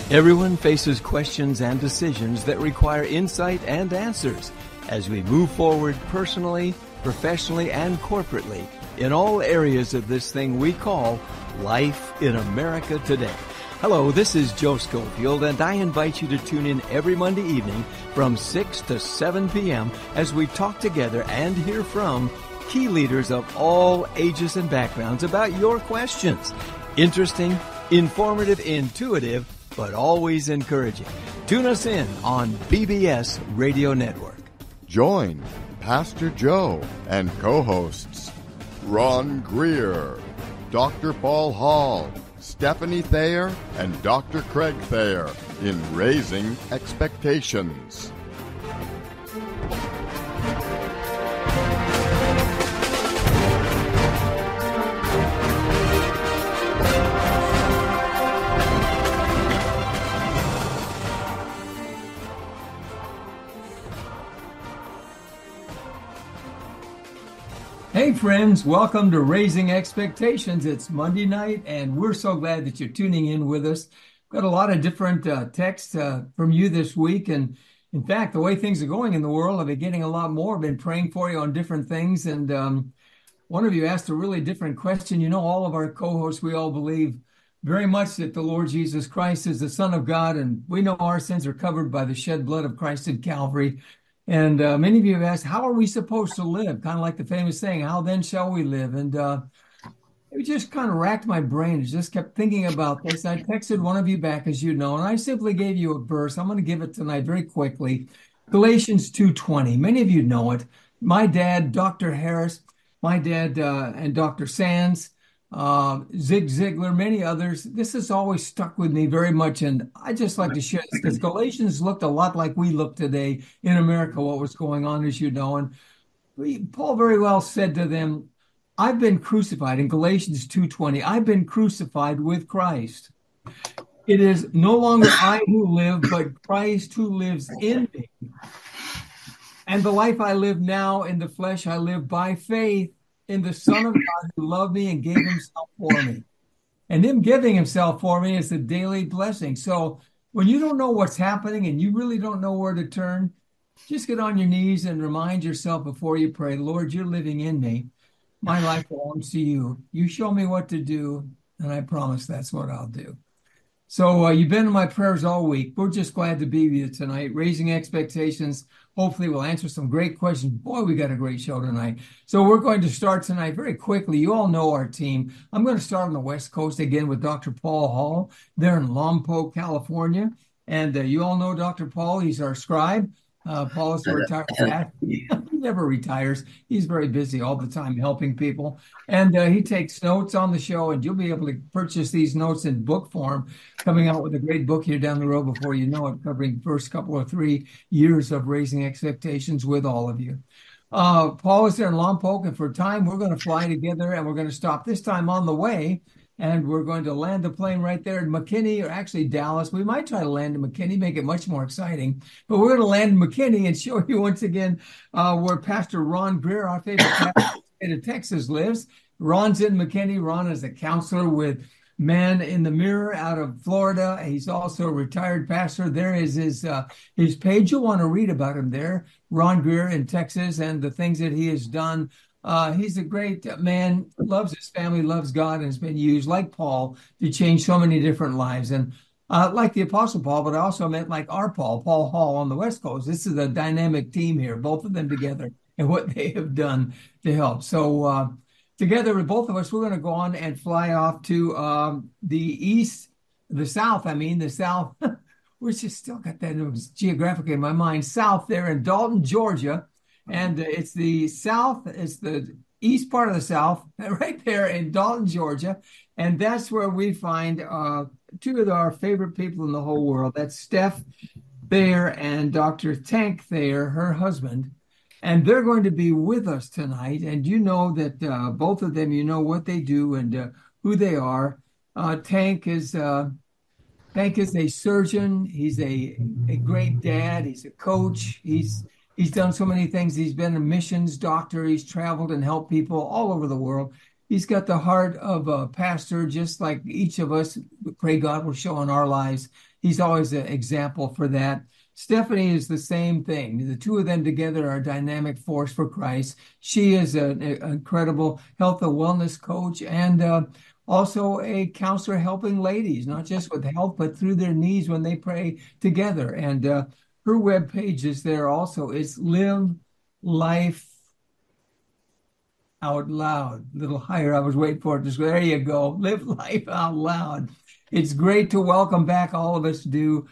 Everyone faces questions and decisions that require insight and answers as we move forward personally, professionally, and corporately in all areas of this thing we call life in America today. Hello, this is Joe Schofield, and I invite you to tune in every Monday evening from 6 to 7 p.m. as we talk together and hear from key leaders of all ages and backgrounds about your questions. Interesting, informative, intuitive, but always encouraging. Tune us in on BBS Radio Network. Join Pastor Joe and co-hosts Ron Greer, Dr. Paul Hall, Stephanie Thayer, and Dr. Craig Thayer in Raising Expectations. Hey friends, welcome to Raising Expectations. It's Monday night, and we're so glad that you're tuning in with us. Got a lot of different texts from you this week, and in fact, the way things are going in the world, I've been getting a lot more. I've been praying for you on different things, and one of you asked a really different question. You know, all of our co-hosts, we all believe very much that the Lord Jesus Christ is the Son of God, and we know our sins are covered by the shed blood of Christ at Calvary. And many of you have asked, how are we supposed to live? Kind of like the famous saying, how then shall we live? And it just kind of racked my brain. I just kept thinking about this. I texted one of you back, as you know, and I simply gave you a verse. I'm going to give it tonight very quickly. Galatians 2:20. Many of you know it. My dad, Dr. Harris, my dad and Dr. Sands, Zig Ziglar, many others. This has always stuck with me very much, and I just like to share this because Galatians looked a lot like we look today in America, what was going on, as you know. And Paul very well said to them, I've been crucified, in Galatians 2:20, I've been crucified with Christ. It is no longer I who live, but Christ who lives in me. And the life I live now in the flesh, I live by faith in the Son of God who loved me and gave himself for me. And him giving himself for me is a daily blessing. So when you don't know what's happening and you really don't know where to turn, just get on your knees and remind yourself before you pray, Lord, you're living in me. My life belongs to you. You show me what to do, and I promise that's what I'll do. So you've been in my prayers all week. We're just glad to be with you tonight, raising expectations. Hopefully we'll answer some great questions. Boy, we got a great show tonight. So we're going to start tonight very quickly. You all know our team. I'm going to start on the West Coast again with Dr. Paul Hall. They're in Lompoc, California. And you all know Dr. Paul. He's our scribe. Paul is a retired pastor. He never retires. He's very busy all the time helping people. And he takes notes on the show, and you'll be able to purchase these notes in book form, coming out with a great book here down the road before you know it, covering the first couple or 3 years of Raising Expectations with all of you. Paul is there in Lompoc, and for time, we're going to fly together, and we're going to stop this time on the way. And we're going to land the plane right there in McKinney, or actually Dallas. We might try to land in McKinney, make it much more exciting. But we're going to land in McKinney and show you once again where Pastor Ron Greer, our favorite pastor in Texas, lives. Ron's in McKinney. Ron is a counselor with Man in the Mirror out of Florida. He's also a retired pastor. There is his page. You'll want to read about him there. Ron Greer in Texas and the things that he has done. He's a great man, loves his family, loves God, and has been used, like Paul, to change so many different lives. And like the Apostle Paul, but I also meant like our Paul Hall on the West Coast. This is a dynamic team here, both of them together, and what they have done to help. So together with both of us, we're going to go on and fly off to the south, which has still got that geographically in my mind, south there in Dalton, Georgia. And it's the south, it's the east part of the South, right there in Dalton, Georgia. And that's where we find 2 of our favorite people in the whole world. That's Steph Thayer and Dr. Tank Thayer, her husband. And they're going to be with us tonight. And you know that both of them, you know what they do and who they are. Tank is a surgeon. He's a great dad. He's a coach. He's done so many things. He's been a missions doctor. He's traveled and helped people all over the world. He's got the heart of a pastor, just like each of us. Pray God will show in our lives. he's always an example for that. Stephanie is the same thing. The two of them together are a dynamic force for Christ. She is an incredible health and wellness coach and also a counselor helping ladies, not just with health, but through their needs when they pray together. And her webpage is there also. It's Live Life Out Loud. A little higher. I was waiting for it. Just there you go. Live Life Out Loud. It's great to welcome back. All of us do.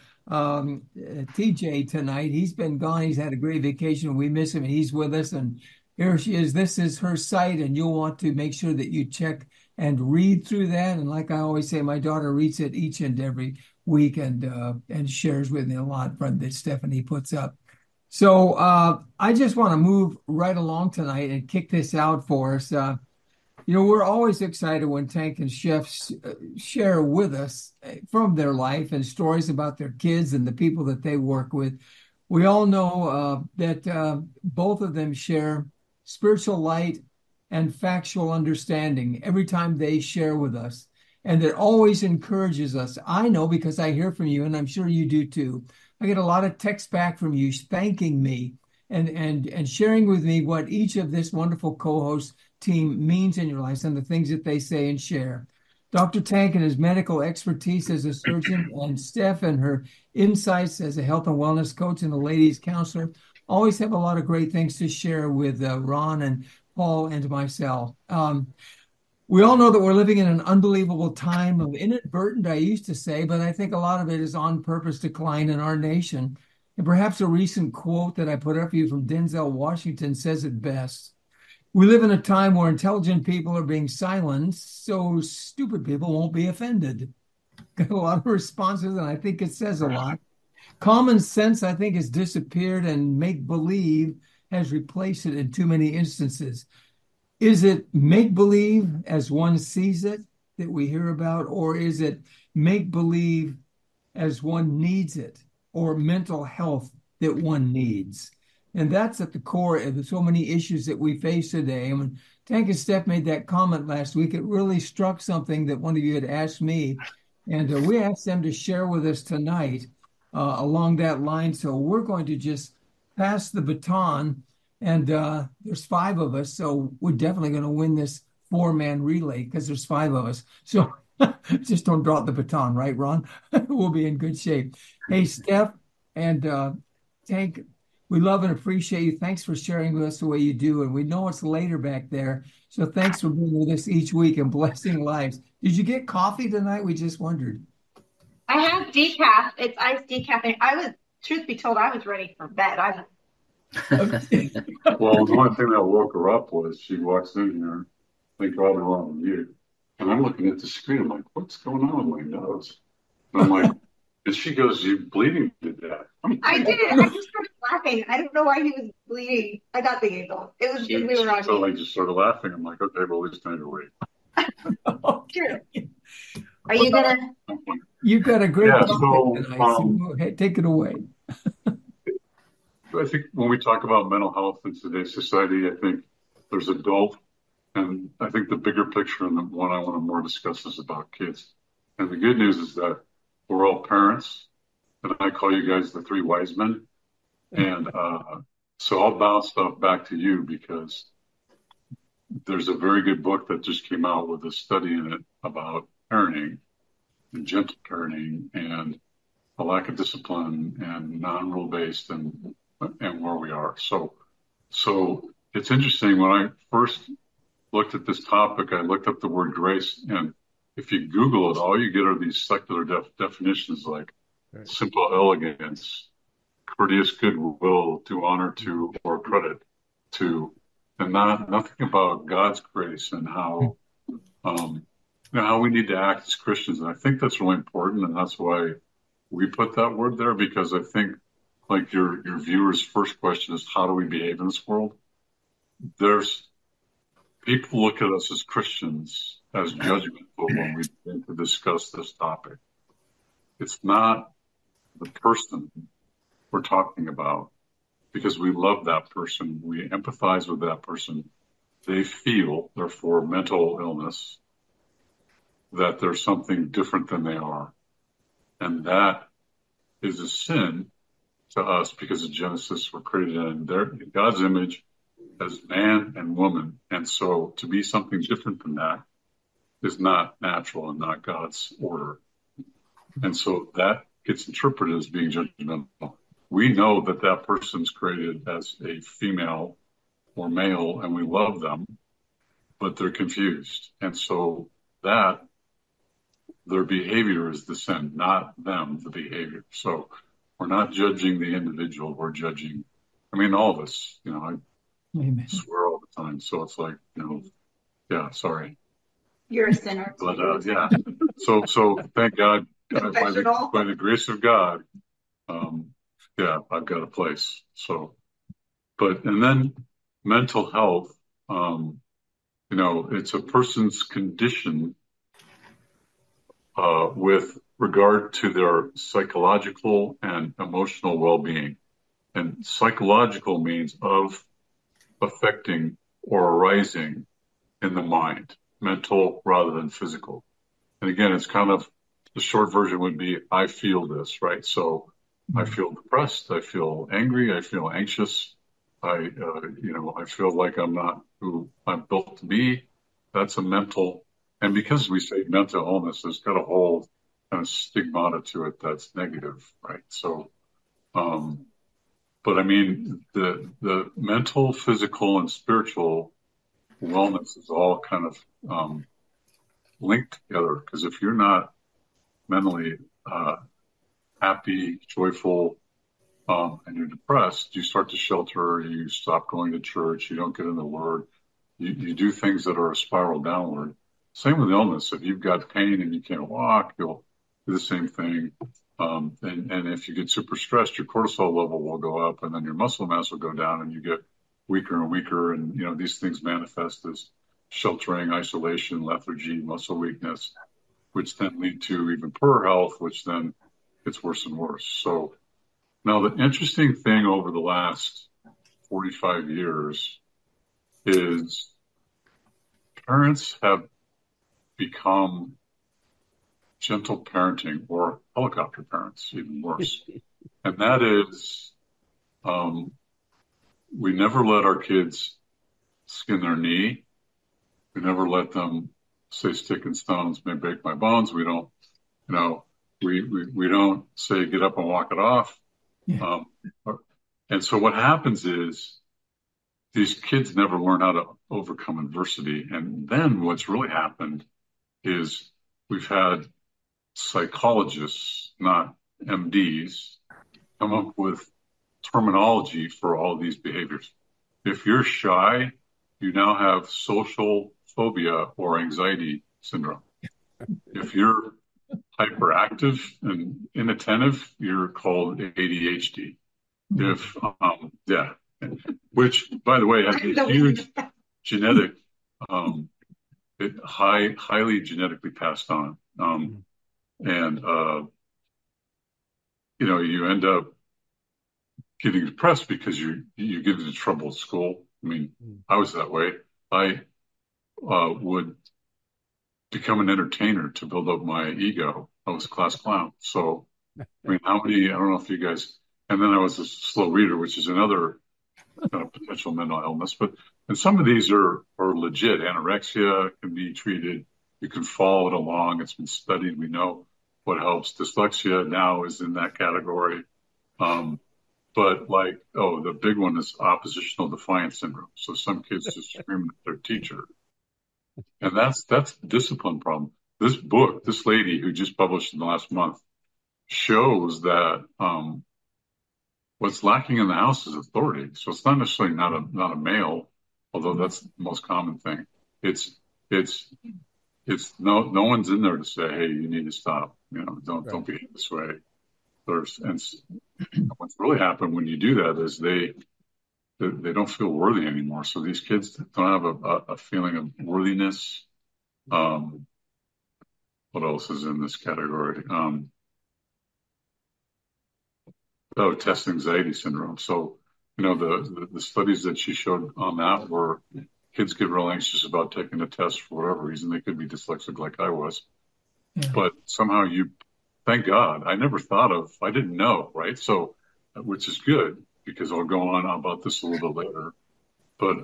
TJ tonight. He's been gone. He's had a great vacation. We miss him. He's with us. And here she is. This is her site. And you'll want to make sure that you check and read through that. And like I always say, my daughter reads it each and every week and shares with me a lot from that Stephanie puts up. So I just want to move right along tonight and kick this out for us. We're always excited when Tank and Chef share with us from their life and stories about their kids and the people that they work with. We all know that both of them share spiritual light and factual understanding every time they share with us. And that always encourages us. I know because I hear from you, and I'm sure you do too. I get a lot of texts back from you thanking me and sharing with me what each of this wonderful co-host team means in your lives and the things that they say and share. Dr. Tank and his medical expertise as a surgeon, and Steph and her insights as a health and wellness coach and a ladies counselor always have a lot of great things to share with Ron and Paul and myself. We all know that we're living in an unbelievable time of inadvertent, I used to say, but I think a lot of it is on purpose decline in our nation. And perhaps a recent quote that I put up for you from Denzel Washington says it best. We live in a time where intelligent people are being silenced, so stupid people won't be offended. Got a lot of responses, and I think it says a lot. Common sense, I think, has disappeared, and make-believe has replaced it in too many instances. Is it make-believe as one sees it that we hear about, or is it make-believe as one needs it, or mental health that one needs? And that's at the core of so many issues that we face today. And when Tank and Steph made that comment last week, it really struck something that one of you had asked me. And we asked them to share with us tonight along that line. So we're going to just pass the baton. And there's 5 of us, so we're definitely going to win this 4-man relay because there's 5 of us. So just don't drop the baton, right, Ron? We'll be in good shape. Hey, Steph and Tank, we love and appreciate you. Thanks for sharing with us the way you do. And we know it's later back there. So thanks for being with us each week and blessing lives. Did you get coffee tonight? We just wondered. I have decaf. It's iced decaf. Truth be told, I was ready for bed. Well, the one thing that woke her up was she walks in here, think all wrong with you. And I'm looking at the screen. I'm like, what's going on with my nose? And I'm like, and she goes, you're bleeding to death. I did. I just started laughing. I don't know why he was bleeding. I got the angle. It was we were on. So I just started laughing. I'm like, okay, well, it's time to wait. Sure. Are you gonna? You've got a great topic tonight. So take it away. I think when we talk about mental health in today's society, I think there's adult, and I think the bigger picture and the one I want to more discuss is about kids. And the good news is that we're all parents, and I call you guys the 3 wise men. And so I'll bounce stuff back to you because there's a very good book that just came out with a study in it about parenting and gentle parenting and a lack of discipline and non-rule based and where we are. So it's interesting. When I first looked at this topic, I looked up the word grace, and if you Google it, all you get are these secular definitions like simple elegance, courteous goodwill, to honor to, or credit to, and nothing about God's grace and how we need to act as Christians. And I think that's really important, and that's why we put that word there, because I think, like your viewer's first question is, how do we behave in this world? There's people look at us as Christians as judgmental when we begin to discuss this topic. It's not the person we're talking about, because we love that person. We empathize with that person. They feel, therefore, mental illness, that there's something different than they are. And that is a sin to us because of Genesis. We're created in God's image as man and woman. And so to be something different than that is not natural and not God's order. And so that gets interpreted as being judgmental. We know that that person's created as a female or male and we love them, but they're confused. And so that their behavior is the sin, not them, the behavior. So we're not judging the individual. We're judging, all of us, I Amen. swear all the time. So it's like, yeah, sorry. You're a sinner. But, yeah. So thank God, by the grace of God, yeah, I've got a place. So, and then mental health, it's a person's condition, with regard to their psychological and emotional well-being. And psychological means of affecting or arising in the mind, mental rather than physical. And again, it's kind of the short version would be, I feel this, right? So I feel depressed. I feel angry. I feel anxious. I feel like I'm not who I'm built to be. That's a mental. And because we say mental illness, there's got a whole kind of stigmata to it that's negative, right? So, but the mental, physical, and spiritual wellness is all kind of linked together. Because if you're not mentally happy, joyful, and you're depressed, you start to shelter, you stop going to church, you don't get in the Word, you do things that are a spiral downward. Same with illness. If you've got pain and you can't walk, you'll do the same thing. And if you get super stressed, your cortisol level will go up and then your muscle mass will go down and you get weaker and weaker. And, these things manifest as sheltering, isolation, lethargy, muscle weakness, which then lead to even poorer health, which then gets worse and worse. So now the interesting thing over the last 45 years is parents have become gentle parenting, or helicopter parents, even worse. And that is, we never let our kids skin their knee. We never let them say stick and stones may break my bones. We don't, we don't say get up and walk it off. Yeah. And so what happens is these kids never learn how to overcome adversity. And then what's really happened is we've had psychologists, not MDs, come up with terminology for all these behaviors. If you're shy, you now have social phobia or anxiety syndrome. If you're hyperactive and inattentive, you're called ADHD. If, which, by the way, has a huge genetic, highly genetically passed on. You end up getting depressed because you get into trouble at school. I was that way. I would become an entertainer to build up my ego. I was a class clown. So, I don't know if you guys, and then I was a slow reader, which is another kind of potential mental illness. And some of these are legit. Anorexia can be treated. You can follow it along. It's been studied. We know what helps. Dyslexia now is in that category. But the big one is oppositional defiance syndrome. So some kids just scream at their teacher. And that's the discipline problem. This book, this lady who just published in the last month, shows that what's lacking in the house is authority. So it's not necessarily not a male, although that's the most common thing. It's no one's in there to say, hey, you need to stop. Don't behave this way. And what's really happened when you do that is they don't feel worthy anymore. So these kids don't have a feeling of worthiness. What else is in this category? Test anxiety syndrome. So, the studies that she showed on that were kids get real anxious about taking a test for whatever reason. They could be dyslexic like I was. Yeah. But somehow you thank God. I didn't know, right? So, which is good because I'll go on about this a little bit later. But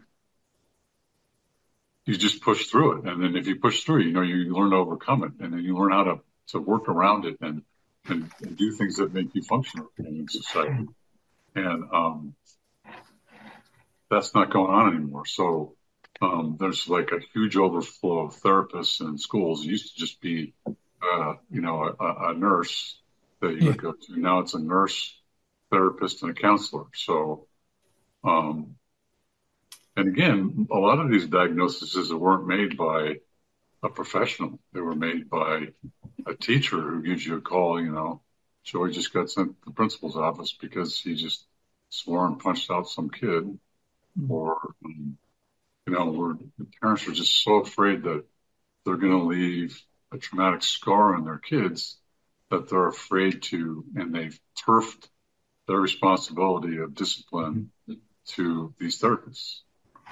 you just push through it. And then if you push through, you learn to overcome it. And then you learn how to work around it and do things that make you functional in society. And that's not going on anymore. So there's like a huge overflow of therapists in schools. It used to just be, a nurse that you would go to. Now it's a nurse, therapist, and a counselor. So, and again, a lot of these diagnoses weren't made by a professional. They were made by a teacher who gives you a call. Joey just got sent to the principal's office because he just swore and punched out some kid. Or, where the parents are just so afraid that they're going to leave a traumatic scar on their kids that they're afraid to, and they've turfed their responsibility of discipline to these therapists.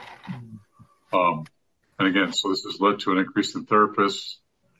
And again, so this has led to an increase in therapists.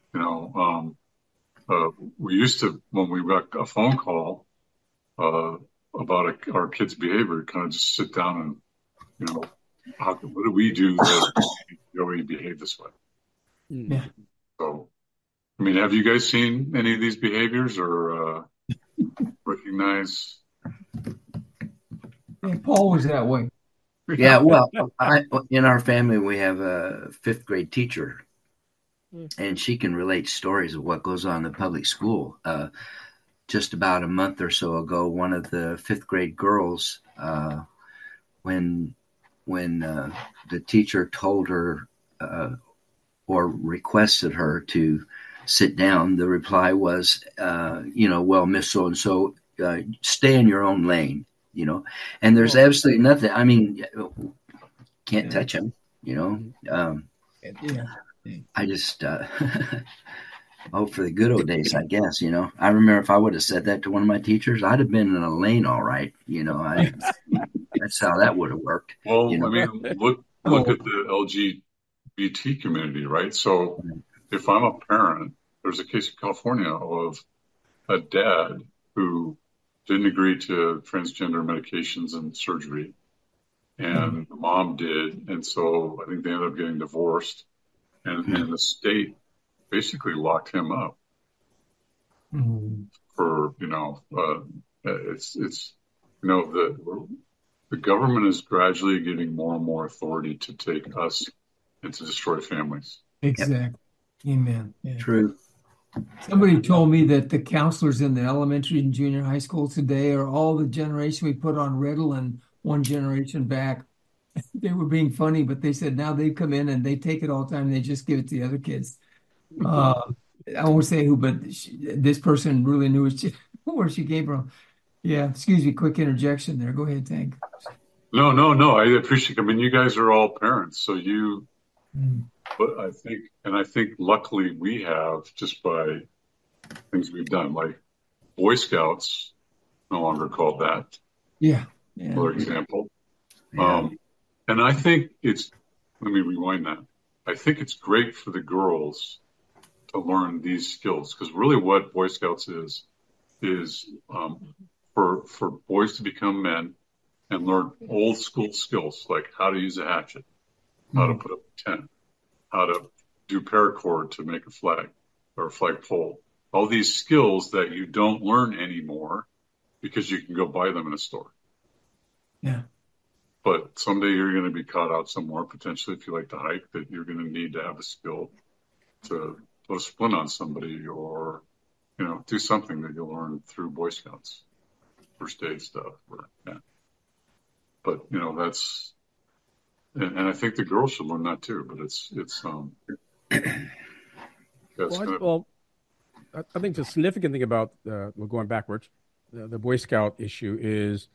We used to, when we got a phone call about our kids' behavior, kind of just sit down and, what do we do that Joey behave this way? Yeah. So, have you guys seen any of these behaviors or recognize? Yeah, Paul was that way. Yeah, well, in our family, we have a fifth grade teacher, and she can relate stories of what goes on in the public school. Just about a month or so ago, one of the fifth grade girls, when the teacher told her or requested her to sit down, the reply was, well, Miss So-and-so, stay in your own lane. And there's absolutely nothing. Can't touch him, I just hope for the good old days, I guess, I remember if I would have said that to one of my teachers, I'd have been in a lane. All right. That's how that would have worked. Well, look at the LGBT community, right? So if I'm a parent, there's a case in California of a dad who didn't agree to transgender medications and surgery, and the mom did, and so I think they ended up getting divorced, and the state basically locked him up for the government is gradually getting more and more authority to take us and to destroy families. Exactly. Amen. Yeah. True. Somebody told me that the counselors in the elementary and junior high school today are all the generation we put on Ritalin one generation back. They were being funny, but they said now they come in and they take it all the time and they just give it to the other kids. I won't say who, but this person really knew where she came from. Yeah, excuse me, quick interjection there. Go ahead, Tank. No. I appreciate it. You guys are all parents, so but I think luckily we have, just by things we've done, like Boy Scouts, no longer called that. Yeah. For example. Yeah. And I think let me rewind that. I think it's great for the girls to learn these skills, because really what Boy Scouts is for boys to become men and learn old school skills, like how to use a hatchet, how to put up a tent, how to do paracord to make a flag or a flagpole. All these skills that you don't learn anymore because you can go buy them in a store. Yeah. But someday you're going to be caught out somewhere, potentially, if you like to hike, that you're going to need to have a skill to put a splint on somebody or, do something that you'll learn through Boy Scouts, first aid stuff. But, that's, and I think the girls should learn that too, but I think the significant thing about, going backwards, the Boy Scout issue is,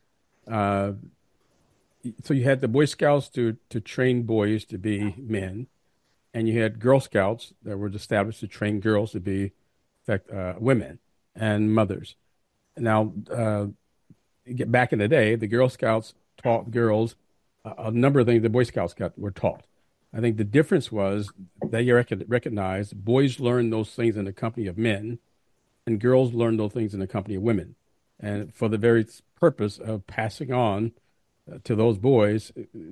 so you had the Boy Scouts to train boys to be men, and you had Girl Scouts that were established to train girls to be women and mothers. Now, back in the day, the Girl Scouts taught girls a number of things the Boy Scouts were taught. I think the difference was they recognized boys learn those things in the company of men, and girls learn those things in the company of women, and for the very purpose of passing on to those boys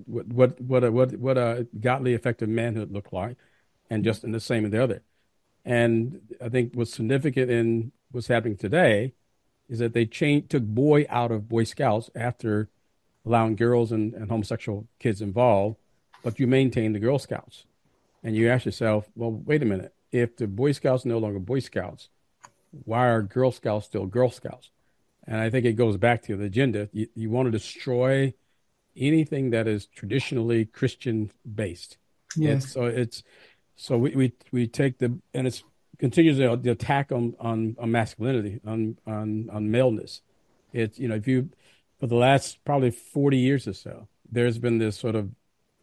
what a godly, effective manhood looked like, and just in the same as the other. And I think what's significant in what's happening today is that they took boy out of Boy Scouts after allowing girls and homosexual kids involved, but you maintain the Girl Scouts. And you ask yourself, well, wait a minute. If the Boy Scouts are no longer Boy Scouts, why are Girl Scouts still Girl Scouts? And I think it goes back to the agenda. You want to destroy anything that is traditionally Christian based. Yes. So we take and it's continues the attack on masculinity, on maleness. It's, if you, for the last probably 40 years or so, there's been this sort of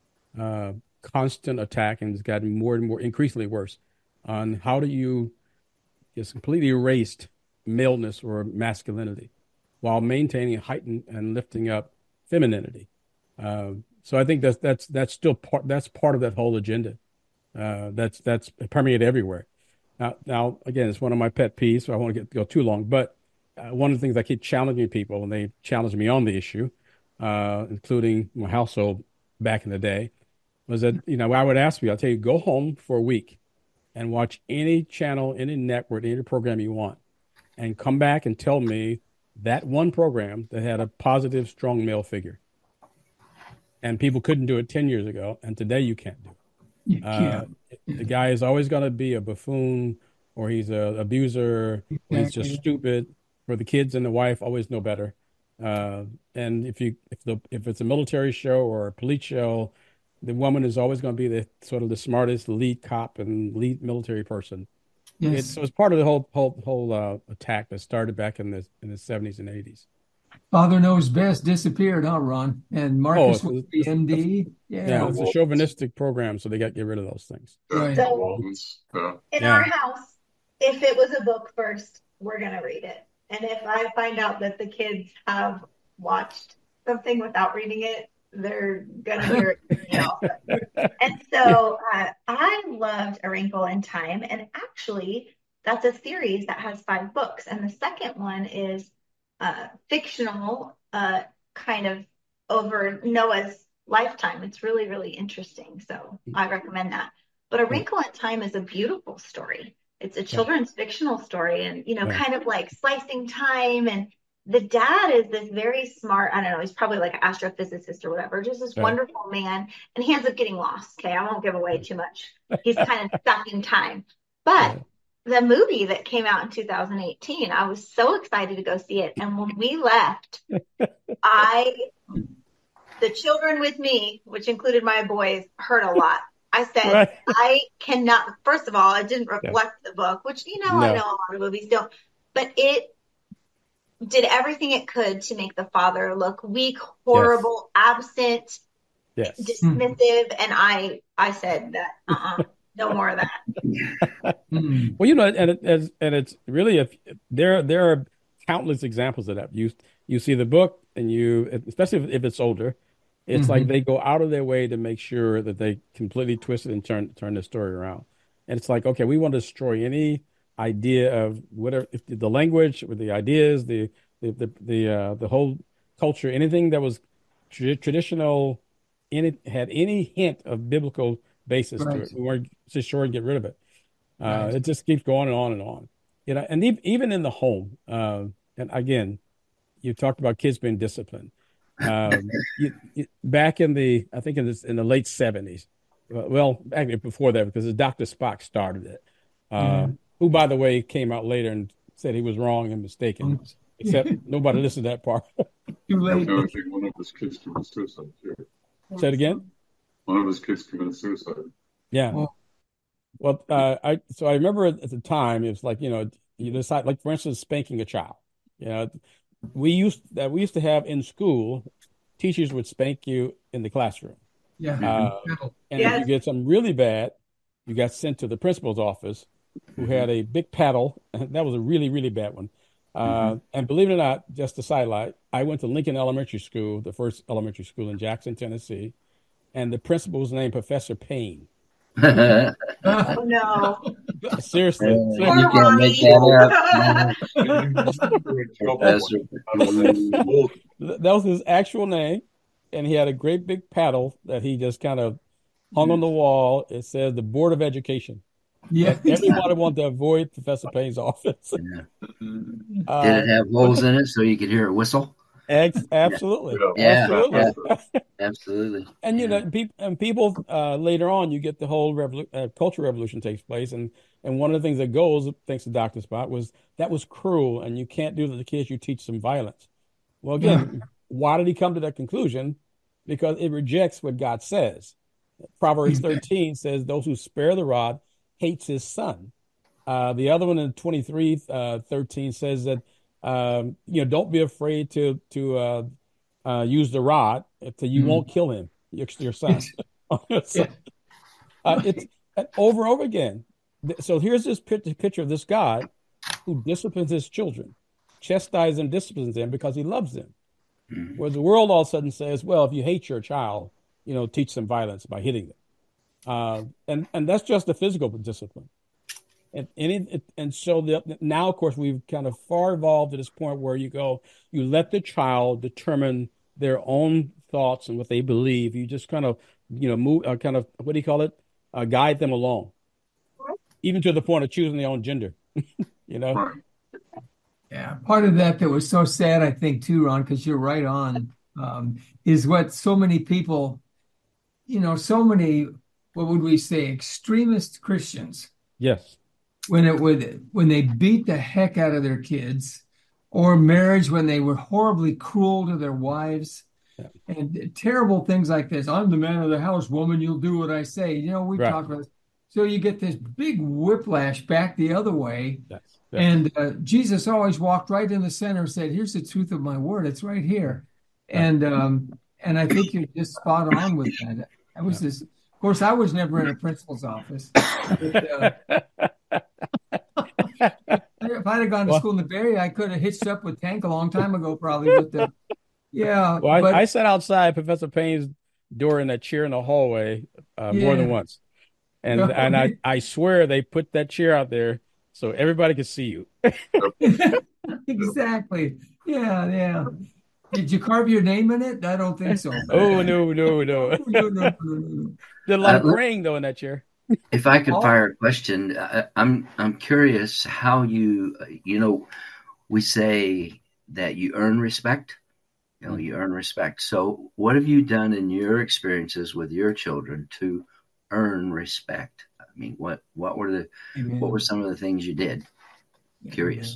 constant attack, and it's gotten more and more increasingly worse, on how do you just completely erased maleness or masculinity while maintaining, heightened, and lifting up femininity. So I think that's still part of that whole agenda. That's permeated everywhere. Now again, it's one of my pet peeves, so I won't go too long. But one of the things I keep challenging people, and they challenge me on the issue, including my household back in the day, was that I would ask you, I'll tell you, go home for a week and watch any channel, any network, any program you want, and come back and tell me that one program that had a positive, strong male figure. And people couldn't do it 10 years ago, and today you can't do it. You can't. The guy is always going to be a buffoon, or he's an abuser, or he's just stupid. For the kids and the wife, always know better. And if it's a military show or a police show, the woman is always going to be the smartest lead cop and lead military person. Yes. So it's part of the whole attack that started back in the 70s and 80s. Father Knows Best disappeared, huh, Ron? And Marcus was the MD. Yeah, it's a chauvinistic program, so they got to get rid of those things. Right. So in our house, if it was a book first, we're going to read it. And if I find out that the kids have watched something without reading it, they're going to hear it. And so I loved A Wrinkle in Time. And actually, that's a series that has 5 books. And the second one is fictional, kind of over Noah's lifetime. It's really, really interesting. So I recommend that. But A Wrinkle in Time is a beautiful story. It's a children's fictional story, and, kind of like slicing time. And the dad is this very smart, I don't know, he's probably like an astrophysicist or whatever, just this wonderful man. And he ends up getting lost. Okay, I won't give away too much. He's kind of stuck in time. But the movie that came out in 2018, I was so excited to go see it. And when we left, the children with me, which included my boys, heard a lot. I said, I cannot, first of all, it didn't reflect the book, which, I know a lot of movies don't, but it did everything it could to make the father look weak, horrible, absent, dismissive. And I said that, no more of that. Well, and it's really, there are countless examples of that. You see the book, and especially if it's older, it's like they go out of their way to make sure that they completely twist it and turn the story around. And it's like, okay, we want to destroy any idea of whatever, if the language or the ideas, the whole culture, anything that was traditional, had any hint of biblical basis to it. We want to destroy and get rid of it. It just keeps going and on and on. And even in the home, and again, you talked about kids being disciplined. Back in the late 70s, well, actually before that, because Dr. Spock started it, who, by the way, came out later and said he was wrong and mistaken, except nobody listened to that part. Too late. I think one of his kids committed suicide too. Say it again? One of his kids committed suicide. Yeah. Well, I remember at the time, it was like, you decide, like, for instance, spanking a child. We used to have in school, teachers would spank you in the classroom. And if you get something really bad, you got sent to the principal's office, who had a big paddle. And that was a really, really bad one. And believe it or not, just a sidelight, I went to Lincoln Elementary School, the first elementary school in Jackson, Tennessee, and the principal was named Professor Payne. Oh, no. Seriously. You can't make that up. That was his actual name, and he had a great big paddle that he just kind of hung on the wall. It says the Board of Education. Yeah. Everybody wanted to avoid Professor Payne's office. Yeah. Did it have holes in it so you could hear a whistle? Absolutely. Yeah. Absolutely. Absolutely. And people later on, you get the whole cultural revolution takes place, and one of the things that goes, thanks to Dr. Spot, was that was cruel, and you can't do that to the kids. You teach them violence. Well, again, why did he come to that conclusion? Because it rejects what God says. Proverbs 13 says, "Those who spare the rod hates his son." The other one in 23:13 says that don't be afraid to use the rod so you won't kill him, your son. It's over and over again. So here's this picture of this God who disciplines his children, chastises them, disciplines them because he loves them. Whereas the world all of a sudden says, well, if you hate your child, teach them violence by hitting them. And that's just the physical discipline. And so now, of course, we've kind of far evolved to this point where you let the child determine their own thoughts and what they believe. You just kind of, move, kind of, what do you call it? Guide them along, even to the point of choosing their own gender, Yeah, part of that was so sad, I think, too, Ron, because you're right on, is what so many people, so many, what would we say, extremist Christians. Yes. When they beat the heck out of their kids, or marriage when they were horribly cruel to their wives, and terrible things like this. I'm the man of the house, woman, you'll do what I say. We talk about this. So you get this big whiplash back the other way. Yes. And Jesus always walked right in the center and said, here's the truth of my word. It's right here. And I think you're just spot on with that. I was of course, I was never in a principal's office. But, if I'd have gone to school in the Bay Area, I could have hitched up with Tank a long time ago, probably. But I sat outside Professor Payne's door in that chair in the hallway more than once. And I swear they put that chair out there so everybody could see you. Exactly. Yeah. Did you carve your name in it? I don't think so. Oh, no. Did a lot of praying, though, in that chair. If I could fire a question, I'm curious how we say that you earn respect. You earn respect. So what have you done in your experiences with your children to earn respect? I mean, what were some of the things you did? Curious.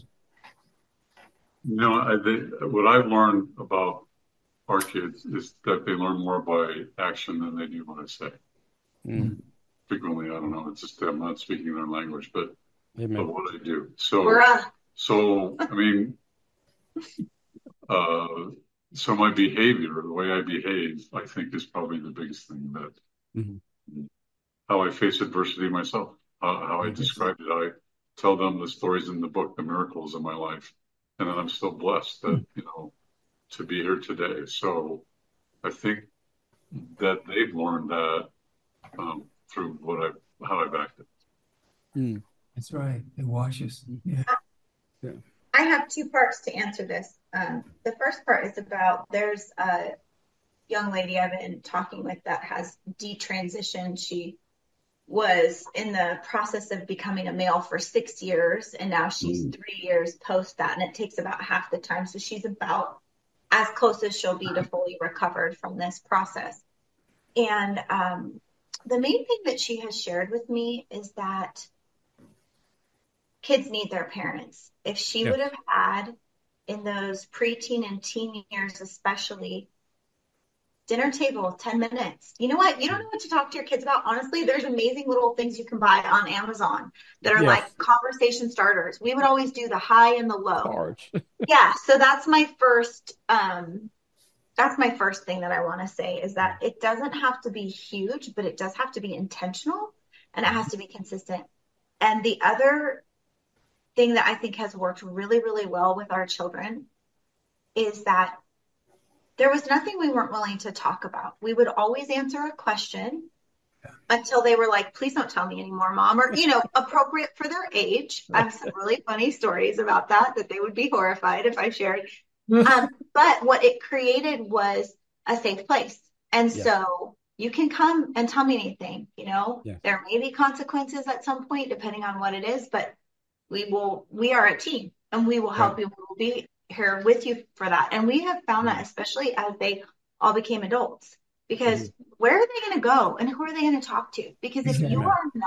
What I've learned about our kids is that they learn more by action than they do what I say. Frequently, I don't know. It's just I'm not speaking their language, but what I do. So I mean, so my behavior, the way I behave, I think is probably the biggest thing that how I face adversity myself, how I describe it. I tell them the stories in the book, the miracles of my life, and then I'm still blessed that to be here today. So I think that they've learned that through how I've acted. That's right. It washes. Yeah. I have two parts to answer this. The first part is about there's a young lady I've been talking with that has detransitioned. She was in the process of becoming a male for 6 years, and now she's 3 years post that, and it takes about half the time. So she's about as close as she'll be to fully recovered from this process. And the main thing that she has shared with me is that kids need their parents. If she would have had in those preteen and teen years, especially, dinner table, 10 minutes. You know what? You don't know what to talk to your kids about. Honestly, there's amazing little things you can buy on Amazon that are like conversation starters. We would always do the high and the low. So that's my first thing that I want to say is that it doesn't have to be huge, but it does have to be intentional and it has to be consistent. And the other thing that I think has worked really, really well with our children is that there was nothing we weren't willing to talk about. We would always answer a question until they were like, please don't tell me anymore, Mom, or, appropriate for their age. I have some really funny stories about that they would be horrified if I shared. But what it created was a safe place. And so you can come and tell me anything, there may be consequences at some point, depending on what it is, but we are a team and we will help you. We will be here with you for that. And we have found that, especially as they all became adults, because where are they going to go and who are they going to talk to? Because if you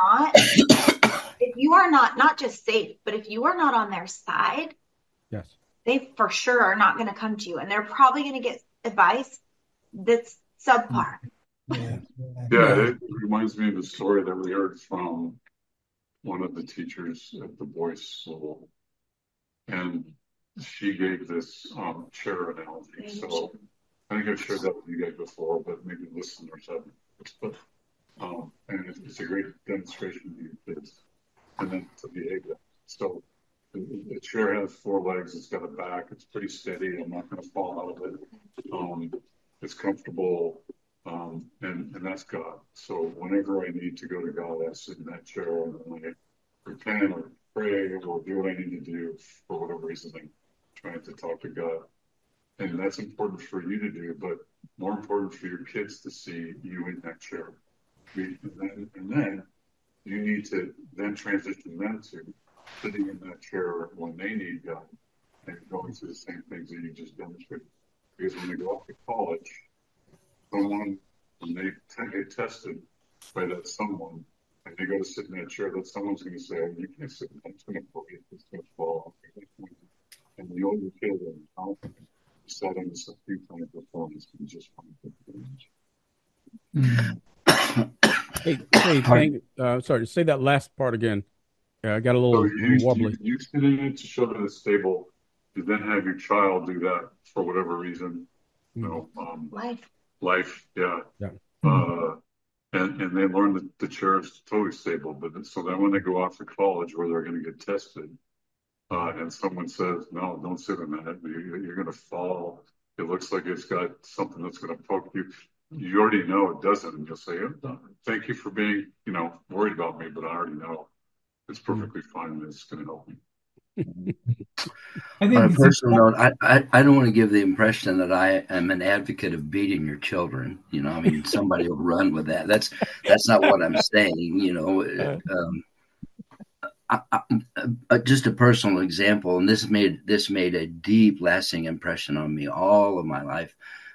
are not just safe, but if you are not on their side, they for sure are not going to come to you, and they're probably going to get advice that's subpar. It reminds me of the story that we heard from one of the teachers at the boys' school, and she gave this chair analogy. So I think I've shared that with you guys before, but maybe listeners haven't. But and it's a great demonstration to your kids, and then to behave that. So the chair has 4 legs. It's got a back. It's pretty steady. I'm not going to fall out of it. It's comfortable, and that's God. So whenever I need to go to God, I sit in that chair and I repent or pray or do what I need to do for whatever reason. I'm trying to talk to God, and that's important for you to do, but more important for your kids to see you in that chair. And then you need to then transition them to sitting in that chair when they need God and going through the same things that you just demonstrated. Because when they go off to college, when they get tested by that someone, and they go to sit in that chair, that someone's going to say, oh, you can't sit in that, it's going to fall, it's going to fall off. And the older kid and confident, sat in this a few times before, it's been just fine. Sorry, say that last part again. I got a little wobbly. You sit in it to show that it's stable. You then have your child do that for whatever reason. Life, yeah. And they learn that the chair is totally stable. But so then when they go off to college where they're going to get tested, and someone says, no, don't sit in that. You're going to fall. It looks like it's got something that's going to poke you. You already know it doesn't. And you'll say, oh, thank you for being, worried about me, but I already know it's perfectly fine and it's going to help me. On a personal note, I don't want to give the impression that I am an advocate of beating your children. Somebody will run with that. That's not what I'm saying. Just a personal example, and this made a deep, lasting impression on me all of my life.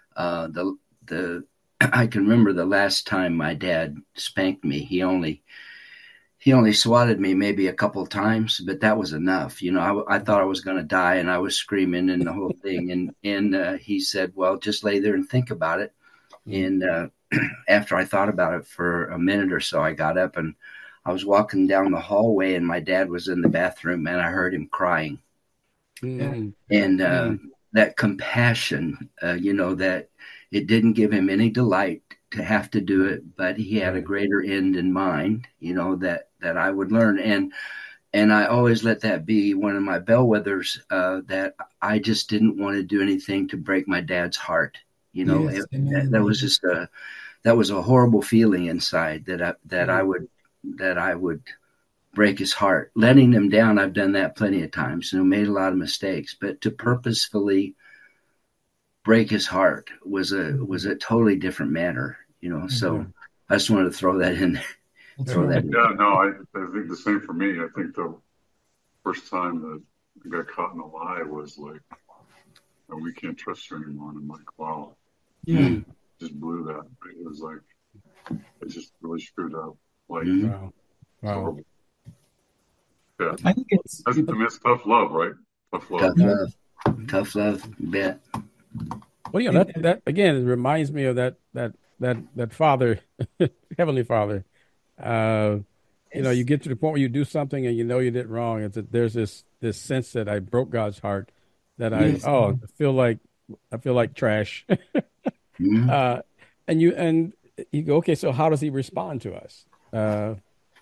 I can remember the last time my dad spanked me. He only swatted me maybe a couple of times, but that was enough. I thought I was going to die, and I was screaming and the whole thing. And he said, well, just lay there and think about it. And after I thought about it for a minute or so, I got up and I was walking down the hallway, and my dad was in the bathroom, and I heard him crying. And that compassion, that it didn't give him any delight to have to do it, but he had a greater end in mind, that I would learn. And I always let that be one of my bellwethers, that I just didn't want to do anything to break my dad's heart. That was just that was a horrible feeling inside that I would break his heart. Letting him down, I've done that plenty of times, made a lot of mistakes, but to purposefully break his heart was a totally different matter, So I just wanted to throw that in there. I think the same for me. I think the first time that I got caught in a lie was like, oh, we can't trust you anymore. And I'm like, wow. Just blew that. It was like, it just really screwed up. Like, wow. Yeah. I think it's tough love, right? Tough love, you bet. Well, that again, it reminds me of that Father, Heavenly Father. You get to the point where you do something and you know you did wrong. It's that there's this sense that I broke God's heart, that I feel like trash. And you go, okay, so how does He respond to us? I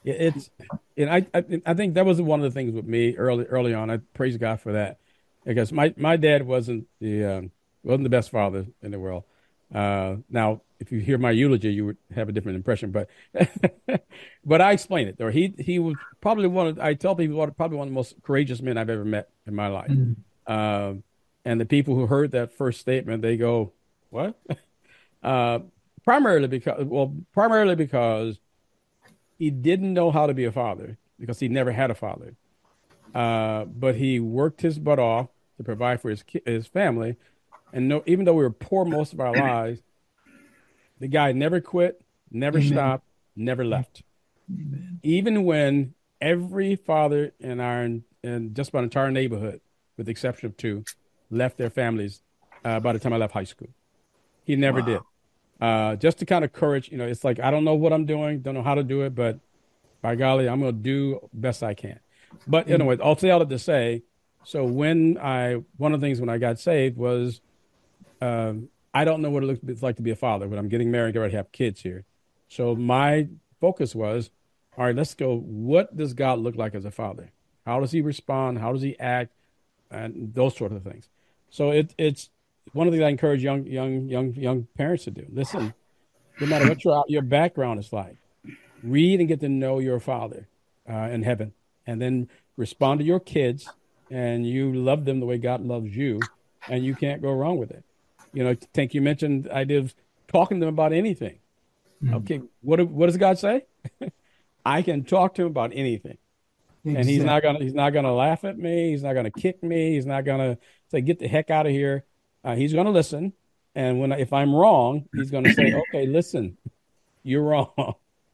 think that was one of the things with me early on. I praise God for that, because my dad wasn't the best father in the world. Now if you hear my eulogy, you would have a different impression. But but I explain it. Or he was probably I tell people probably one of the most courageous men I've ever met in my life. Mm-hmm. And the people who heard that first statement, they go, "What?" Primarily because he didn't know how to be a father because he never had a father. But he worked his butt off to provide for his family. And even though we were poor most of our lives, the guy never quit, never Amen. Stopped, never left. Amen. Even when every father in just about entire neighborhood, with the exception of 2, left their families by the time I left high school. He never did. Just to kind of courage, it's like, I don't know what I'm doing, don't know how to do it, but by golly, I'm going to do best I can. But anyway, I'll say all that to say, so one of the things when I got saved was, I don't know what it's like to be a father, but I'm getting married, get ready to have kids here. So my focus was, all right, let's go. What does God look like as a father? How does he respond? How does he act? And those sort of things. So it's one of the things I encourage young parents to do. Listen, no matter what your background is like, read and get to know your Father in heaven, and then respond to your kids, and you love them the way God loves you, and you can't go wrong with it. Tank, you mentioned the idea of talking to them about anything. Mm-hmm. Okay, what does God say? I can talk to him about anything. Exactly. And he's not gonna laugh at me. He's not gonna kick me. He's not gonna say, "Get the heck out of here." He's gonna listen, and if I'm wrong, he's gonna say, "Okay, listen, you're wrong."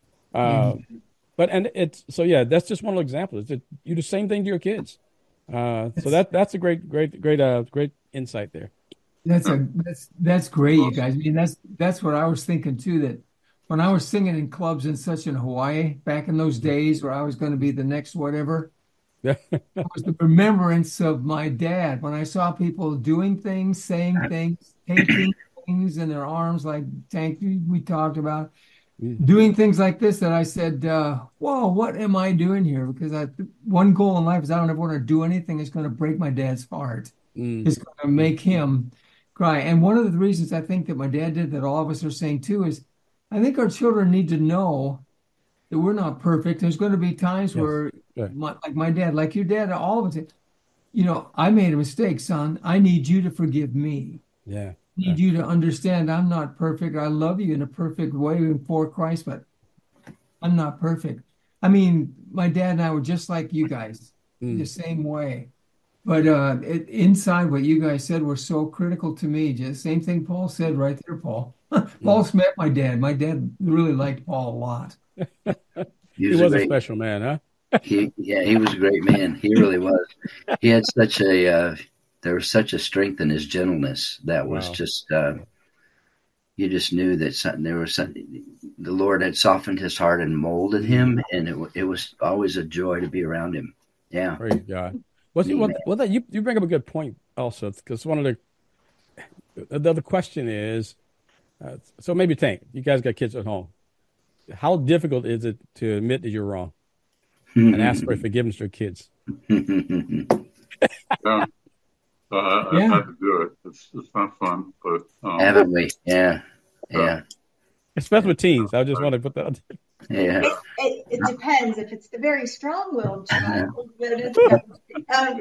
That's just one of the examples. You do the same thing to your kids. So that's a great insight there. That's great, you guys. I mean, that's what I was thinking too. That when I was singing in clubs and such in Hawaii back in those days, where I was going to be the next whatever, it was the remembrance of my dad. When I saw people doing things, saying things, taking things in their arms, like Tank we talked about, doing things like this, that I said, "Whoa, what am I doing here?" Because one goal in life is I don't ever want to do anything that's going to break my dad's heart. It's going to make him cry. And one of the reasons I think that my dad did, that all of us are saying too, is I think our children need to know that we're not perfect. There's going to be times where, like my dad, like your dad, all of us, I made a mistake, son. I need you to forgive me. Yeah. I need you to understand I'm not perfect. I love you in a perfect way for Christ, but I'm not perfect. I mean, my dad and I were just like you guys, the same way. But inside what you guys said were so critical to me. Just same thing Paul said right there, Paul. Paul's met my dad. My dad really liked Paul a lot. He was a special man, huh? He was a great man. He really was. He had there was such a strength in his gentleness that was just, you just knew that the Lord had softened his heart and molded him, and it was always a joy to be around him. Yeah. Praise God. You bring up a good point also, because one of the other question is, so maybe Tank, you guys got kids at home. How difficult is it to admit that you're wrong and ask for forgiveness for kids? I've had to do it. It's not fun, but haven't we? Yeah. Especially with teens. I just want to put that. Yeah. It depends. If it's the very strong-willed child, I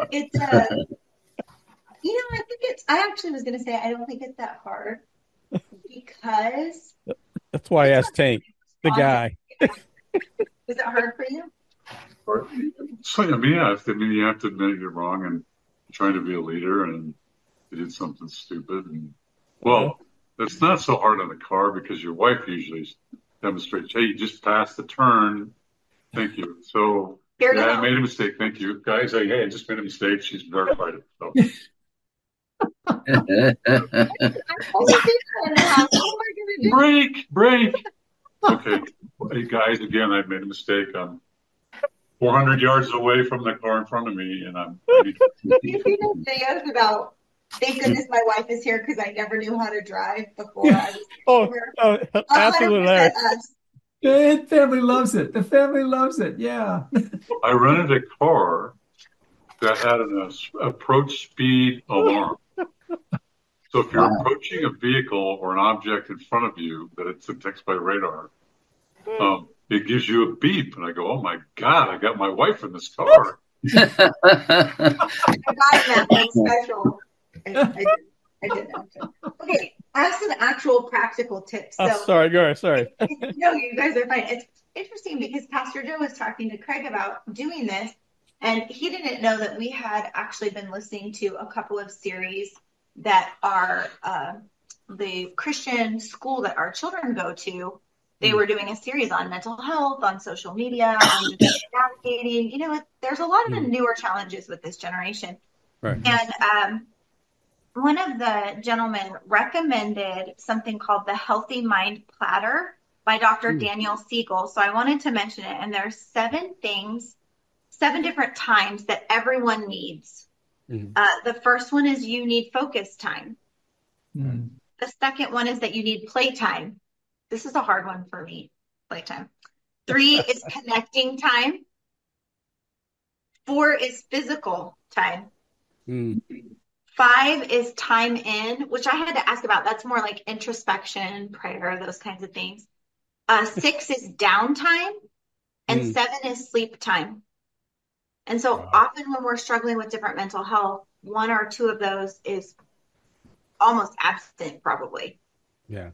think I actually was going to say I don't think it's that hard, because that's why I asked Tank, the guy. Is it hard for you? So you have to admit you're wrong and trying to be a leader, and you did something stupid. And it's not so hard on the car because your wife usually demonstrates, hey, you just passed the turn. Thank you. So I made a mistake. Thank you. Guys, hey, I just made a mistake. She's verified it. So. Break. Okay. Hey, guys, again, I made a mistake. I'm 400 yards away from the car in front of me, and You've seen those videos about, thank goodness my wife is here because I never knew how to drive before I was absolutely. The family loves it. The family loves it. Yeah. I rented a car that had an approach speed alarm. So if you're approaching a vehicle or an object in front of you that it's detected by radar, it gives you a beep, and I go, "Oh my God, I got my wife in this car." I got that. That's special. I did that. Okay, I have some actual practical tips. So, sorry, go ahead. Sorry. No, you guys are fine. It's interesting because Pastor Joe was talking to Craig about doing this, and he didn't know that we had actually been listening to a couple of series that are the Christian school that our children go to. They were doing a series on mental health, on social media, on navigating. You know, there's a lot of newer challenges with this generation. Right. And one of the gentlemen recommended something called the Healthy Mind Platter by Dr. Daniel Siegel. So I wanted to mention it. And there's 7 different times that everyone needs. The first one is you need focus time. The second one is that you need playtime. This is a hard one for me, playtime. 3 is connecting time. 4 is physical time. 5 is time in, which I had to ask about. That's more like introspection, prayer, those kinds of things. 6 is downtime, and 7 is sleep time. And so often when we're struggling with different mental health, 1 or 2 of those is almost absent, probably. Yeah.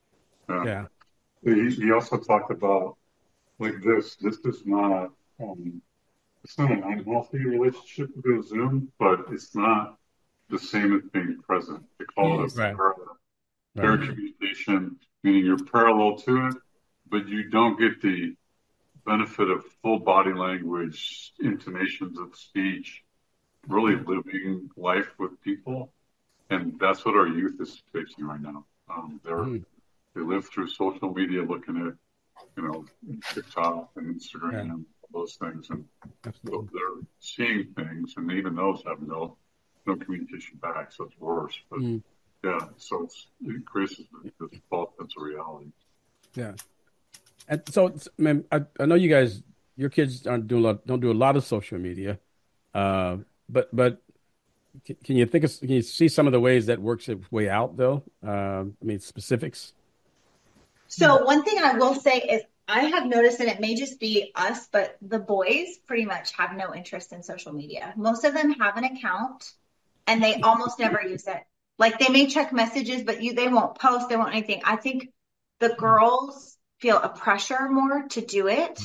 He also talked about like this. This is not it's not an unhealthy relationship with Zoom, but it's not the same as being present. They call it parallel communication, meaning you're parallel to it, but you don't get the benefit of full body language, intonations of speech, really living life with people. And that's what our youth is facing right now. They live through social media looking at, TikTok and Instagram, those things. And so they're seeing things, and even those have no communication back, so it's worse. But so it creates this false sense of reality. Yeah. And so, man, I know you guys, your kids don't do a lot of social media, but can you see some of the ways that works its way out though? Specifics. So one thing I will say is I have noticed, and it may just be us, but the boys pretty much have no interest in social media. Most of them have an account, and they almost never use it. Like they may check messages, but they won't post, they won't anything. I think the girls feel a pressure more to do it.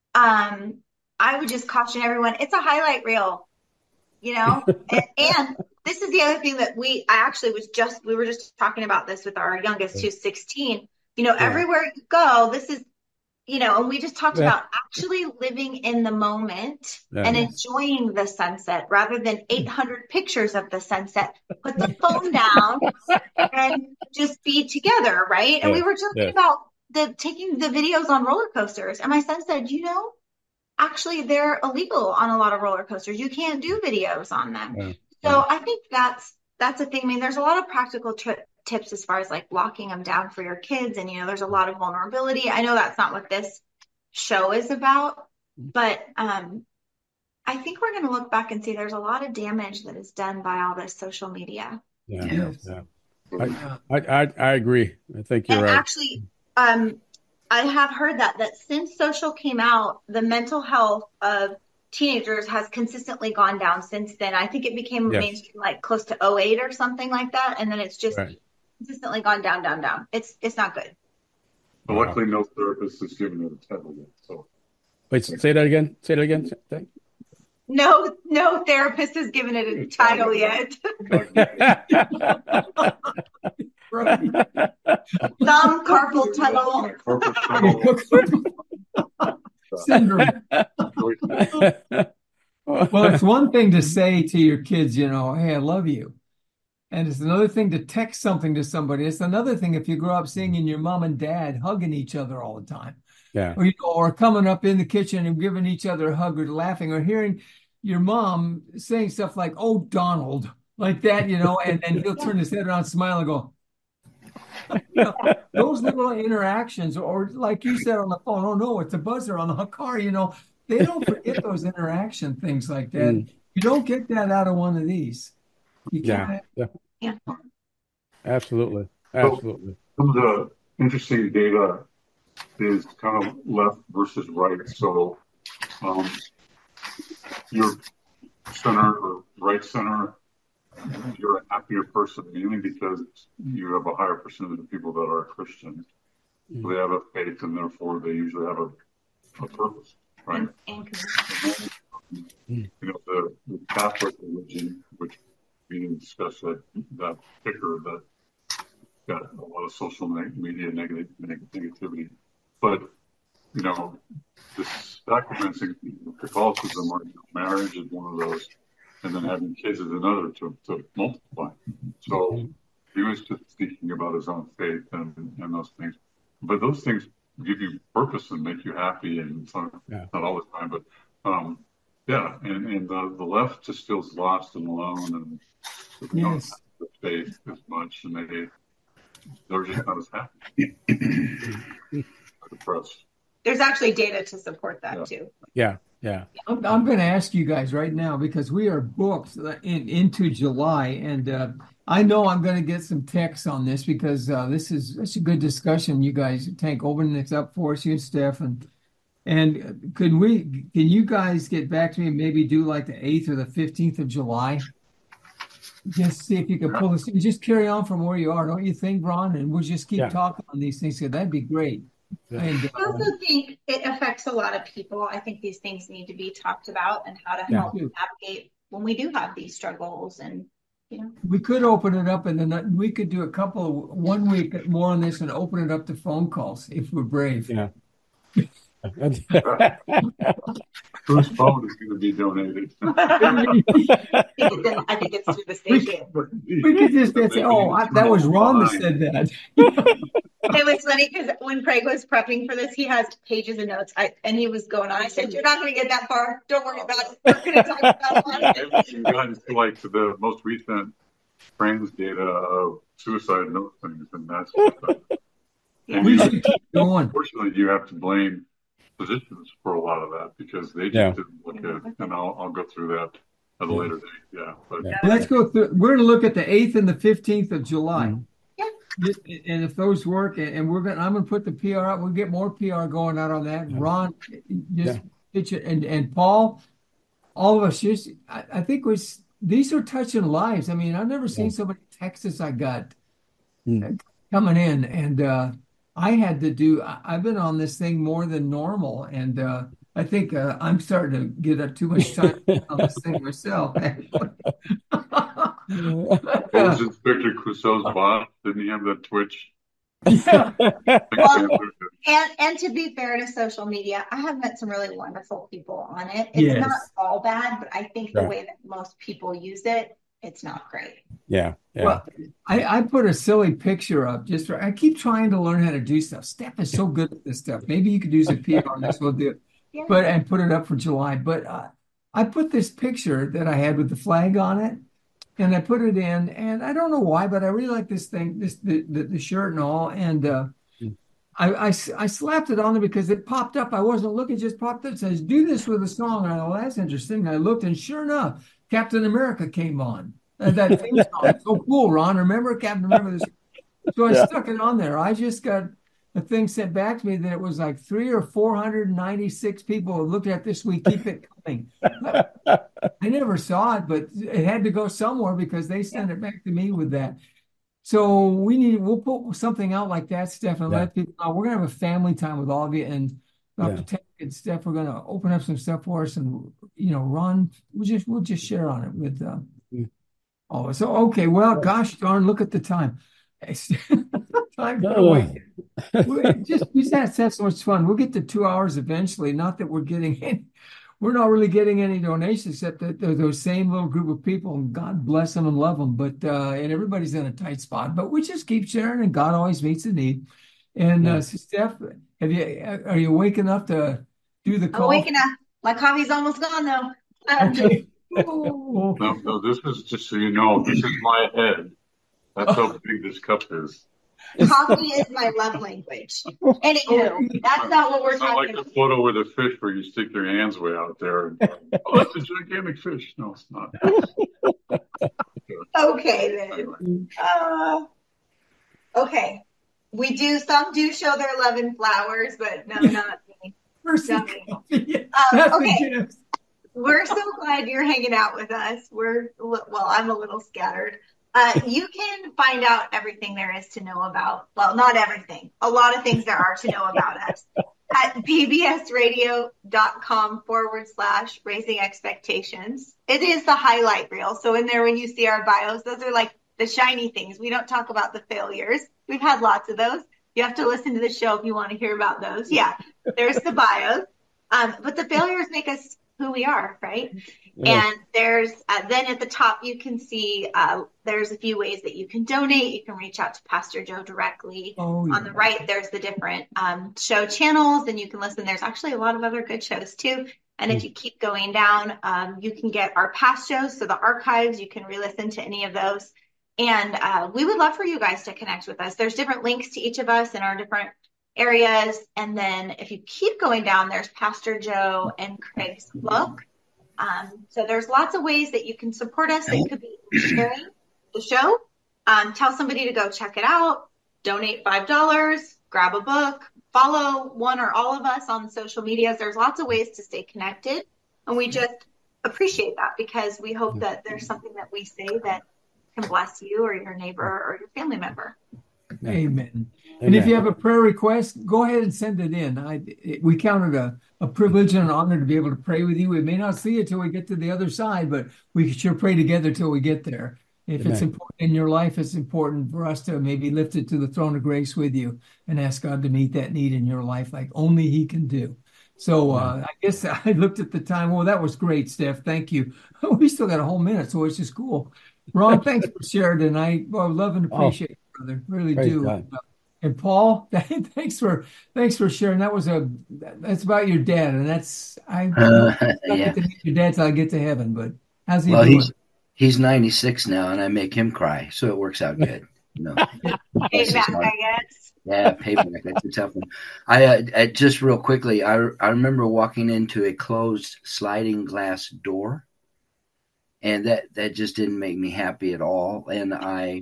I would just caution everyone, it's a highlight reel, and this is the other thing that we were just talking about this with our youngest, who's 16. Everywhere you go, this is, and we just talked about actually living in the moment and enjoying the sunset rather than 800 pictures of the sunset. Put the phone down and just be together, right? And we were talking about taking the videos on roller coasters. And my son said, actually they're illegal on a lot of roller coasters. You can't do videos on them. So I think that's a thing. I mean, there's a lot of practical tips as far as like locking them down for your kids. And, there's a lot of vulnerability. I know that's not what this show is about, but I think we're going to look back and see there's a lot of damage that is done by all this social media. Yeah. I agree. I think you're right. Actually, I have heard that since social came out, the mental health of teenagers has consistently gone down since then. I think it became mainstream like close to 2008 or something like that. And then it's just consistently gone down. It's not good. But luckily no therapist has given it a title yet. So wait, say that again. No therapist has given it a title yet. Some carpal tunnel syndrome. Well, it's one thing to say to your kids, hey, I love you. And it's another thing to text something to somebody. It's another thing if you grow up seeing your mom and dad hugging each other all the time. Yeah. Or coming up in the kitchen and giving each other a hug or laughing or hearing your mom saying stuff like, "Oh, Donald," like that, and then he'll turn his head around, smile and go, those little interactions, or like you said on the phone, "Oh no, it's a buzzer on the car," they don't forget those interaction things like that. You don't get that out of one of these. You can't. Yeah. Absolutely. So some of the interesting data is kind of left versus right. So your center or right center, you're a happier person mainly because you have a higher percentage of people that are Christian. So they have a faith, and therefore they usually have a purpose, right? You know, the Catholic religion, which we didn't discuss that picker that got a lot of social media negativity. But, you know, the sacraments in Catholicism are, marriage is one of those, and then having kids is another to multiply. So he was just thinking about his own faith and those things. But those things give you purpose and make you happy, and not all the time, but and the left just feels lost and alone, and they don't have the faith as much, and they're just not as happy. Depressed. There's actually data to support that too. Yeah. I'm going to ask you guys right now, because we are booked into July, and I know I'm going to get some texts on this, because this is a good discussion. You guys, Tank, open this up for us, you and Steph, and can you guys get back to me and maybe do like the 8th or the 15th of July? Just see if you can pull this. Just carry on from where you are, don't you think, Ron? And we'll just keep talking on these things. So that'd be great. Yeah. And, I also think it affects a lot of people. I think these things need to be talked about, and how to help navigate when we do have these struggles. And we could open it up, and then we could do 1 week more on this and open it up to phone calls if we're brave. Yeah. Whose phone is going to be donated? I think it's through the station. We could just say, that was Ron that said that. It was funny because when Craig was prepping for this, he has pages of notes, and he was going on. I said, "You're not going to get that far. Don't worry about it. We're going to talk about it." You guys like the most recent trans data of suicide and those things, and that's. We should keep going. Unfortunately, you have to blame physicians for a lot of that, because they just didn't look at, and I'll go through that at a later date. Let's go through. We're going to look at the 8th and the 15th of July. And if those work, and I'm going to put the PR up. We'll get more PR going out on that. Ron, just pitch it, and Paul, all of us. I think these are touching lives. I mean, I've never seen so many texts I got coming in, and I had to do. I've been on this thing more than normal, and I think I'm starting to get too much time on this thing myself. Was Inspector Clouseau's boss? Didn't he have that Twitch? Well, and to be fair to social media, I have met some really wonderful people on it. It's not all bad, but I think the way that most people use it, it's not great. Yeah. Well, I put a silly picture up I keep trying to learn how to do stuff. Steph is so good at this stuff. Maybe you could do some PR on this. We'll do it. And put it up for July. But I put this picture that I had with the flag on it, and I put it in, and I don't know why, but I really like this thing, the shirt and all. And I slapped it on there because it popped up. I wasn't looking, just popped up. It says, "Do this with a song." And I thought, well, that's interesting. And I looked, and sure enough, Captain America came on. That theme song. It's so cool, Ron. Remember Captain America? So I stuck it on there. I just got a thing sent back to me that it was like 300 or 496 people who looked at this. We keep it coming. I never saw it, but it had to go somewhere because they sent it back to me with that. So we'll put something out like that, Steph, and let people know. We're going to have a family time with all of you, and Dr. Tank and Steph, we're going to open up some stuff for us, and Ron, we'll just share on it with. Okay. Well, gosh darn, look at the time. Time away. We had so much fun. We'll get to 2 hours eventually. Not that we're not really getting any donations, except that those same little group of people, and God bless them and love them. But and everybody's in a tight spot. But we just keep sharing, and God always meets the need. And Steph, are you awake enough to do the call? I'm awake enough. My coffee's almost gone though. Okay. No, this is just so you know, this is my head. That's how big this cup is. Coffee is my love language. Anywho, that's not what we're talking about. Like the photo with a fish where you stick your hands way out there. And, that's a gigantic fish. No, it's not. Okay, then. Okay. Some do show their love in flowers, but no, not me. Okay. We're so glad you're hanging out with us. I'm a little scattered. You can find out everything there is to know about, well, not everything, a lot of things there are to know about us at bbsradio.com/raising expectations. It is the highlight reel. So in there, when you see our bios, those are like the shiny things. We don't talk about the failures. We've had lots of those. You have to listen to the show if you want to hear about those. Yeah, there's the bios. But the failures make us who we are, right? Yeah. And there's then at the top you can see there's a few ways that you can donate. You can reach out to Pastor Joe directly. On the right, there's the different show channels, and you can listen. There's actually a lot of other good shows too. And if you keep going down, you can get our past shows, so the archives. You can re-listen to any of those. And we would love for you guys to connect with us. There's different links to each of us in our different areas. And then if you keep going down, there's Pastor Joe and Craig's book. So there's lots of ways that you can support us. It could be sharing the show. Tell somebody to go check it out. Donate $5. Grab a book. Follow one or all of us on social medias. There's lots of ways to stay connected. And we just appreciate that because we hope that there's something that we say that can bless you or your neighbor or your family member. Amen. And if you have a prayer request, go ahead and send it in. We count it a privilege and an honor to be able to pray with you. We may not see it till we get to the other side, but we can sure pray together till we get there. If it's important in your life, it's important for us to maybe lift it to the throne of grace with you and ask God to meet that need in your life like only He can do. So I guess I looked at the time. Well, that was great, Steph. Thank you. We still got a whole minute, so it's just cool. Ron, thanks for sharing tonight. Well, I love and appreciate it, brother. Really do. God. And Paul, thanks for sharing. That's about your dad, and that's I get to meet your dad till I get to heaven. But how's he doing? He's 96 now, and I make him cry, so it works out good. Payback, I guess. Yeah, payback. That's a tough one. I just real quickly, I remember walking into a closed sliding glass door. And that just didn't make me happy at all. And I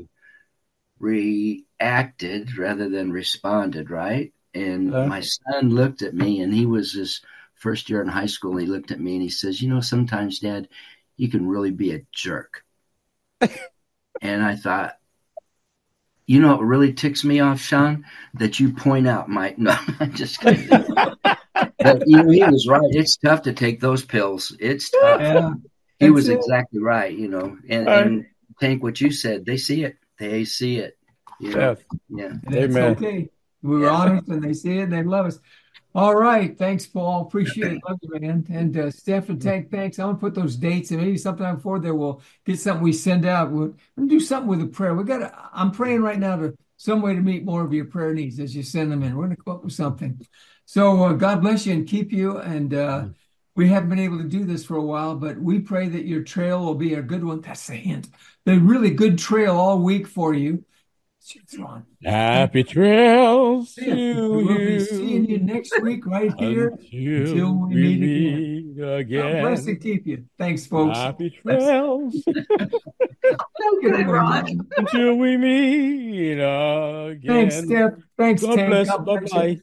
reacted rather than responded, right? And my son looked at me, and he was his first year in high school. And he looked at me and he says, sometimes, Dad, you can really be a jerk. And I thought, what really ticks me off, Sean? That you point out no, I'm just kidding. But he was right. It's tough to take those pills. It's tough. Yeah. He was exactly right, and Tank, what you said, they see it. They see it. Yeah. It's okay. We were honest, and they see it, and they love us. All right. Thanks, Paul. Appreciate it. Love you, man. And Steph and Tank, thanks. I'm going to put those dates, and maybe sometime before there we'll get something we send out. We'll do something with a prayer. I'm praying right now to some way to meet more of your prayer needs as you send them in. We're going to come up with something. So God bless you and keep you, and we haven't been able to do this for a while, but we pray that your trail will be a good one. That's the hint. The really good trail all week for you. Happy trails to you. We'll be seeing you next week right here until we meet again. God bless and keep you. Thanks, folks. Happy trails. Good, Ron. Until we meet again. Thanks, Steph. Thanks, God Tank. bless. Bye-bye.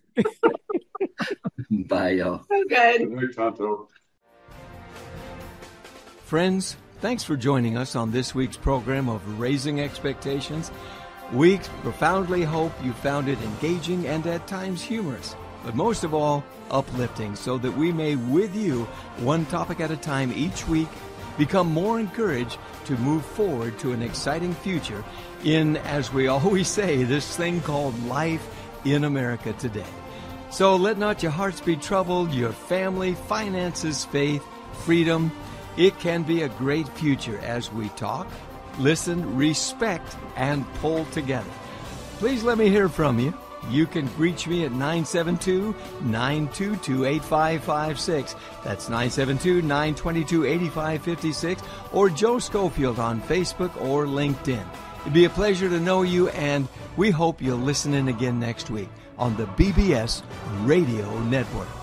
Bye, y'all. So good. Good night, Tonto. Friends, thanks for joining us on this week's program of Raising Expectations. We profoundly hope you found it engaging and at times humorous, but most of all, uplifting, so that we may, with you, one topic at a time each week, become more encouraged to move forward to an exciting future in, as we always say, this thing called life in America today. So let not your hearts be troubled, your family, finances, faith, freedom. It can be a great future as we talk, listen, respect, and pull together. Please let me hear from you. You can reach me at 972-922-8556. That's 972-922-8556. Or Joe Schofield on Facebook or LinkedIn. It'd be a pleasure to know you, and we hope you'll listen in again next week on the BBS Radio Network.